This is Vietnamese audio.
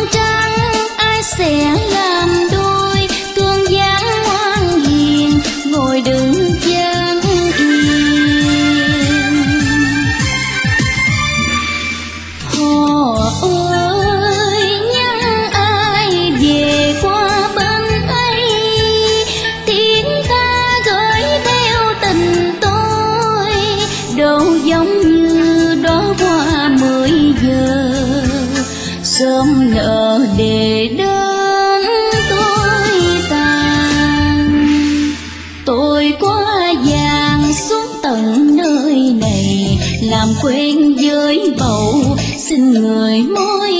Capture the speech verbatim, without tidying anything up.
trăng ai sẽ làm đôi, thương dáng ngoan hiền ngồi đừng chân yên. Họ ơi nhắn ai về qua bên ấy, tiếng ca gửi theo tình tôi, đâu giống như đó qua mười giờ sớm nợ để đến tôi tàn. Tôi quá vàng xuống tận nơi này, làm quen với bầu xin người môi